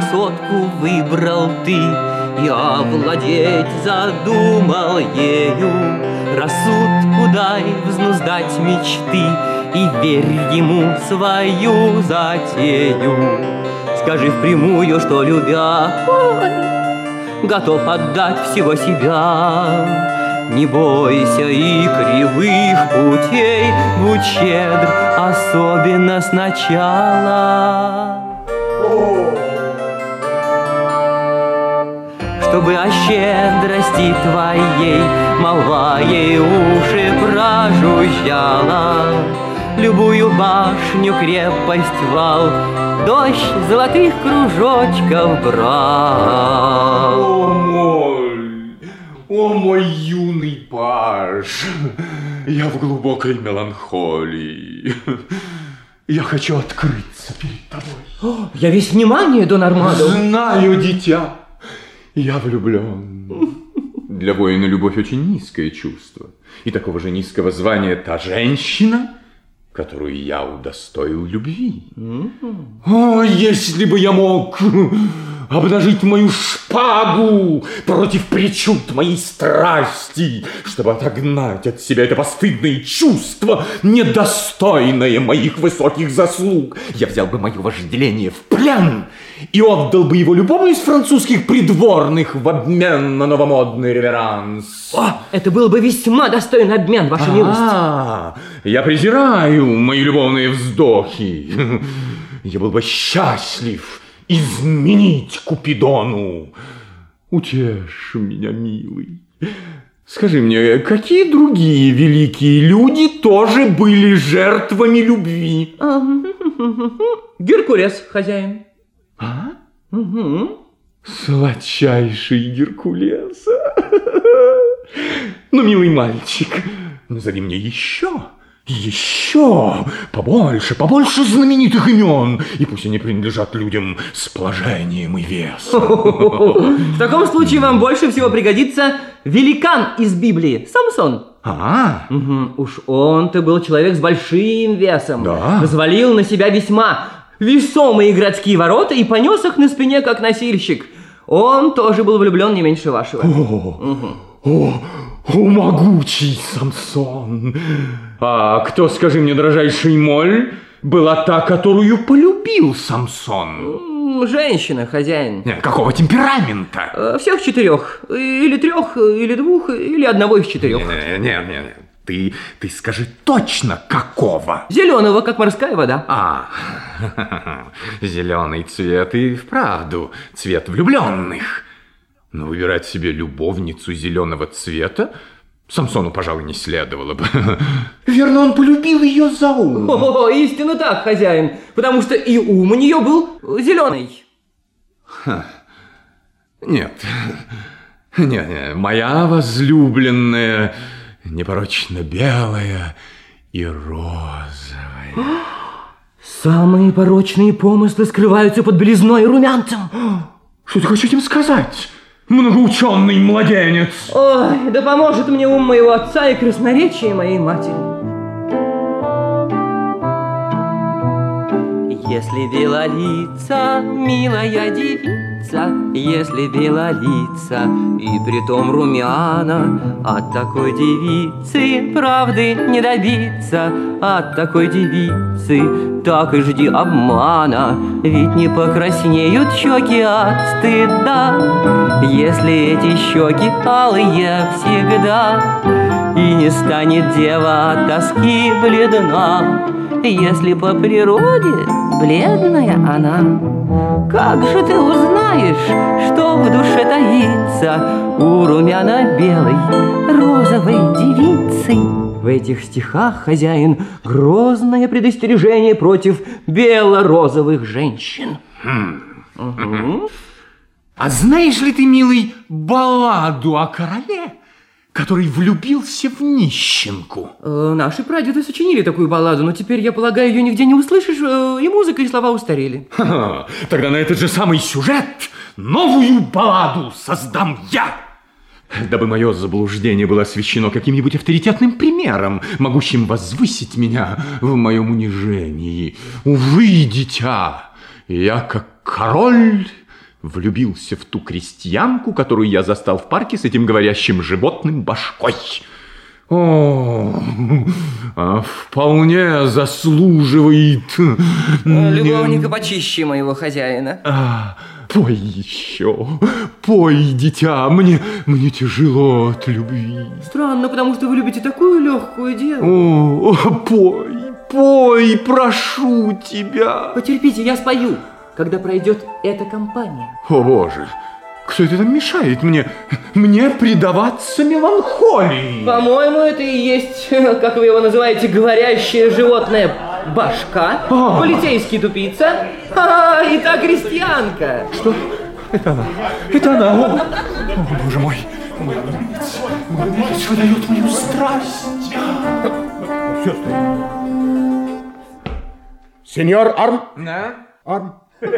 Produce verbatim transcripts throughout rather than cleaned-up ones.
красотку выбрал ты и овладеть задумал ею. Рассудку дай взнуздать мечты и верь ему свою затею. Скажи впрямую, что любя, ой, готов отдать всего себя. Не бойся и кривых путей, будь щедр, особенно сначала. Чтобы о щедрости твоей молва ей уши прожужжала. Любую башню, крепость, вал, дождь золотых кружочков брал. О мой, о мой юный паж, я в глубокой меланхолии. Я хочу открыться перед тобой. О, я весь внимание, Дон Армандо. Знаю, дитя, я влюблен. Для воина любовь очень низкое чувство. И такого же низкого звания та женщина, которую я удостоил любви. Mm-hmm. О, если бы я мог обнажить мою шпагу против причуд моей страсти, чтобы отогнать от себя это постыдное чувство, недостойное моих высоких заслуг, я взял бы мое вожделение в плен и отдал бы его любому из французских придворных в обмен на новомодный реверанс. О, это был бы весьма достойный обмен, ваша а, милость. Я презираю мои любовные вздохи. Я был бы счастлив изменить Купидону. Утешь меня, милый. Скажи мне, какие другие великие люди тоже были жертвами любви? Геркулес, хозяин. А? Угу. Сладчайший Геркулес. Ну, милый мальчик, назови мне еще, еще побольше, побольше знаменитых имен, и пусть они принадлежат людям с положением и весом. В таком случае вам больше всего пригодится великан из Библии, Самсон. А, угу. Уж он-то был человек с большим весом. Да. Взвалил на себя весьма весомые городские ворота и понес их на спине, как носильщик. Он тоже был влюблен не меньше вашего. О, угу. о, о, могучий Самсон. А кто, скажи мне, дрожайший моль, была та, которую полюбил Самсон? Женщина, хозяин. Какого темперамента? Всех четырех. Или трех, или двух, или одного из четырех. Нет, нет, нет. Ты, ты скажи точно, какого? Зеленого, как морская вода. А, зеленый цвет и вправду цвет влюбленных. Но выбирать себе любовницу зеленого цвета Самсону, пожалуй, не следовало бы. Верно, он полюбил ее за ум. О, истинно так, хозяин. Потому что и ум у нее был зеленый. Ха. Нет. Нет, нет, моя возлюбленная непорочно белая и розовая. Самые порочные помыслы скрываются под белизной и румянцем. Что ты хочешь этим сказать, многоученый младенец? Ой, да поможет мне ум моего отца и красноречие моей матери. Если белолица, милая девица, если белолица и притом румяна, от такой девицы правды не добиться, от такой девицы так и жди обмана, ведь не покраснеют щеки от стыда, если эти щеки алые всегда, и не станет дева от тоски бледна, если по природе бледная она. Как же ты узнаешь, что в душе таится у румяно-белой розовой девицы? В этих стихах, хозяин, грозное предостережение против бело-розовых женщин. Хм. Угу. А знаешь ли ты, милый, балладу о короле, который влюбился в нищенку? Э, наши прадеды сочинили такую балладу, но теперь, я полагаю, ее нигде не услышишь, э, и музыка, и слова устарели. Ха-ха. Тогда на этот же самый сюжет новую балладу создам я, дабы мое заблуждение было освещено каким-нибудь авторитетным примером, могущим возвысить меня в моем унижении. Увы, дитя, я как король влюбился в ту крестьянку, которую я застал в парке с этим говорящим животным башкой. О, а вполне заслуживает... Любовника почище моего хозяина. А, пой еще, пой, дитя, мне, мне тяжело от любви. Странно, потому что вы любите такую легкую деву. О, пой, пой, прошу тебя. Потерпите, я спою, когда пройдет эта компания. О, Боже, кто это там мешает мне, мне предаваться меланхолии? По-моему, это и есть, как вы его называете, говорящее животное башка, а. полицейский тупица, а, и та крестьянка. Что? Это она, это она. О, о Боже мой, мой любимец, мой любимец выдает мою страсть. Сестры. Сеньор Арм? Да? Арм?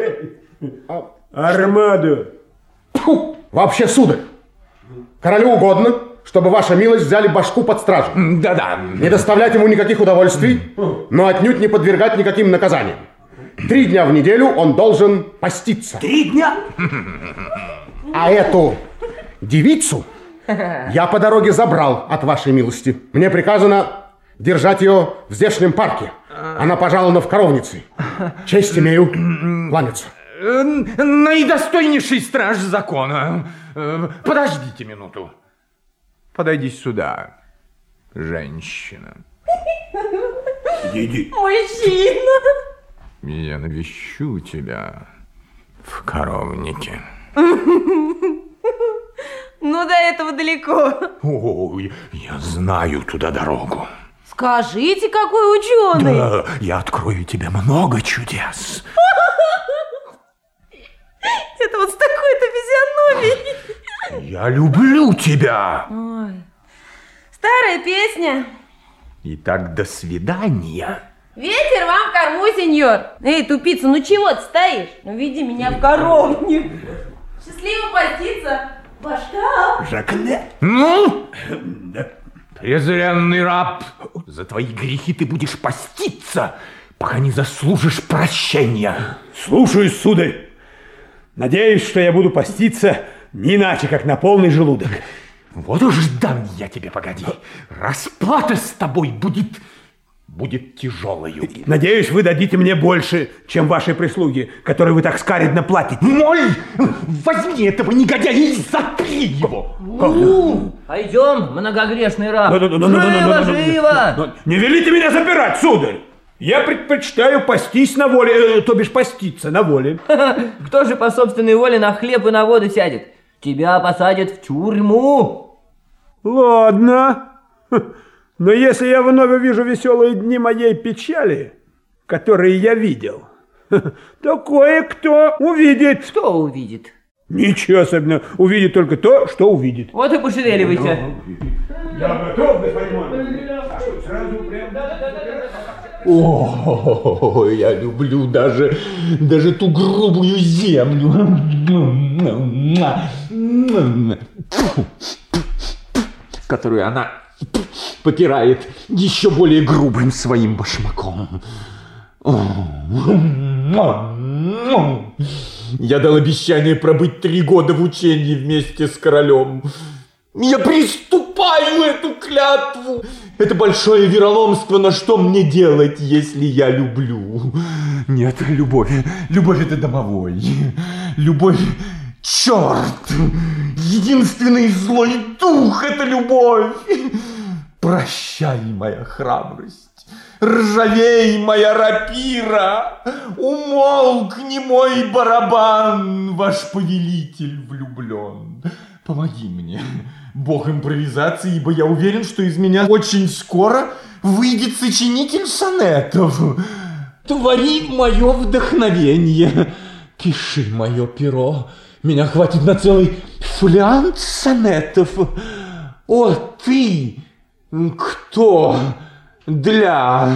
Армадо. Фу, вообще, сударь, королю угодно, чтобы ваша милость взяли башку под стражу. Да-да. Не доставлять ему никаких удовольствий, но отнюдь не подвергать никаким наказаниям. Три дня в неделю он должен поститься. Три дня? А эту девицу я по дороге забрал от вашей милости. Мне приказано держать ее в здешнем парке. Она пожалована в коровнице. Честь имею кланяться. Наидостойнейший страж закона. Подождите минуту. Подойди сюда, женщина. Иди, иди. Мужчина. Я навещу тебя в коровнике. Ну, до этого далеко. Ой, я знаю туда дорогу. Скажите, какой ученый. Да, я открою тебе много чудес. Это вот с такой-то физиономией. Я люблю тебя. Ой. Старая песня. Итак, до свидания. Ветер вам в корму, сеньор. Эй, тупица, ну чего ты стоишь? Ну, веди меня в коровник. Счастливо поститься, башка. Жакле. Ну? Презренный раб, за твои грехи ты будешь поститься, пока не заслужишь прощения. Слушаюсь, сударь. Надеюсь, что я буду поститься не иначе, как на полный желудок. Вот уж дам я тебе, погоди. Расплата с тобой будет, будет тяжелою. Надеюсь, вы дадите мне больше, чем вашей прислуги, которой вы так скаредно платите. Моль, возьми этого негодяя и запри его. У, пойдем, многогрешный раб. Живо, живо! Не велите меня запирать, сударь. Я предпочитаю пастись на воле, э, то бишь поститься на воле. Кто же по собственной воле на хлеб и на воду сядет? Тебя посадят в тюрьму. Ладно. Но если я вновь увижу веселые дни моей печали, которые я видел, то кое-кто увидит. Что увидит? Ничего особенного. Увидит только то, что увидит. Вот и пошевеливайся. Я готов, господин мой. Сразу прям... О, я люблю даже, даже ту грубую землю, которую она попирает еще более грубым своим башмаком. Я дал обещание пробыть три года в учении вместе с королем. Я приступаю эту клятву. Это большое вероломство, но что мне делать, если я люблю? Нет, любовь, любовь это домовой. Любовь, черт, единственный злой дух это любовь. Прощай, моя храбрость, ржавей, моя рапира, умолкни, мой барабан, ваш повелитель влюблен. Помоги мне, бог импровизации, ибо я уверен, что из меня очень скоро выйдет сочинитель сонетов. Твори мое вдохновение, пиши мое перо, меня хватит на целый фолиант сонетов. О, ты, кто для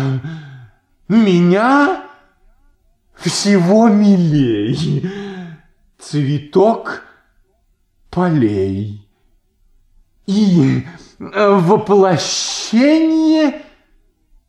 меня всего милей, цветок полей и воплощение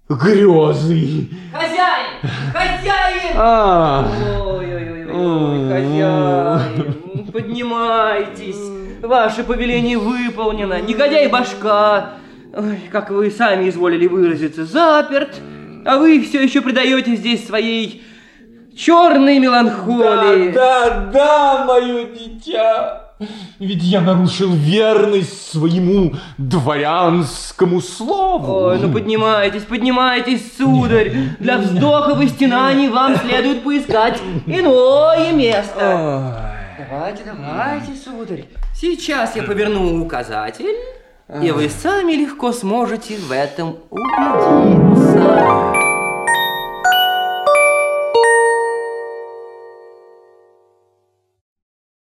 грезы. Хозяин! Хозяин! А, Ой-ой-ой, хозяин, поднимайтесь. Ваше повеление выполнено. Негодяй башка, ой, как вы сами изволили выразиться, заперт, а вы все еще предаете здесь своей черной меланхолии. Да, да, да, мое дитя. Ведь я нарушил верность своему дворянскому слову. Ой, ну поднимайтесь, поднимайтесь, сударь. Для вздохов и стенаний вам следует поискать иное место. Давайте, давайте, сударь. Сейчас я поверну указатель, и вы сами легко сможете в этом убедиться.